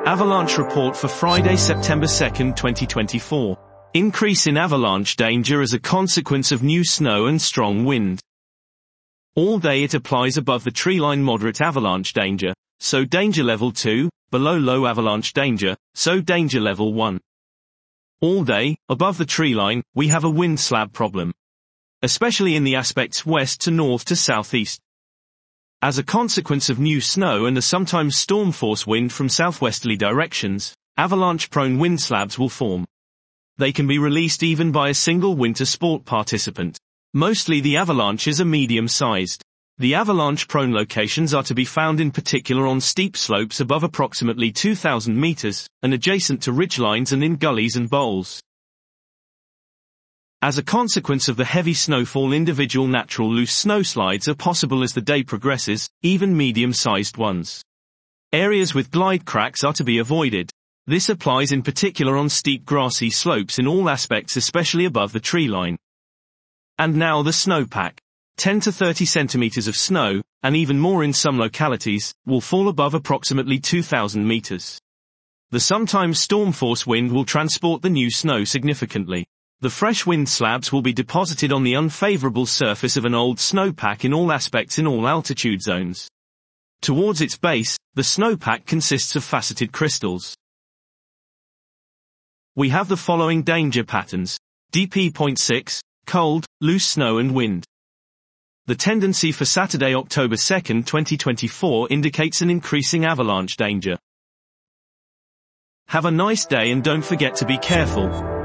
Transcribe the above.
Avalanche report for Friday, September 2, 2024. Increase in avalanche danger as a consequence of new snow and strong wind. All day it applies above the treeline moderate avalanche danger, so danger level 2, below low avalanche danger, so danger level 1. All day, above the treeline, we have a wind slab problem, especially in the aspects west to north to southeast. As a consequence of new snow and a sometimes storm force wind from southwesterly directions, avalanche-prone wind slabs will form. They can be released even by a single winter sport participant. Mostly the avalanches are medium-sized. The avalanche-prone locations are to be found in particular on steep slopes above approximately 2,000 meters, and adjacent to ridgelines and in gullies and bowls. As a consequence of the heavy snowfall, individual natural loose snowslides are possible as the day progresses, even medium-sized ones. Areas with glide cracks are to be avoided. This applies in particular on steep grassy slopes in all aspects, especially above the tree line. And now the snowpack. 10 to 30 centimeters of snow, and even more in some localities, will fall above approximately 2,000 meters. The sometimes storm force wind will transport the new snow significantly. The fresh wind slabs will be deposited on the unfavorable surface of an old snowpack in all aspects in all altitude zones. Towards its base, the snowpack consists of faceted crystals. We have the following danger patterns. DP.6, cold, loose snow and wind. The tendency for Saturday, October 2, 2024 indicates an increasing avalanche danger. Have a nice day and don't forget to be careful.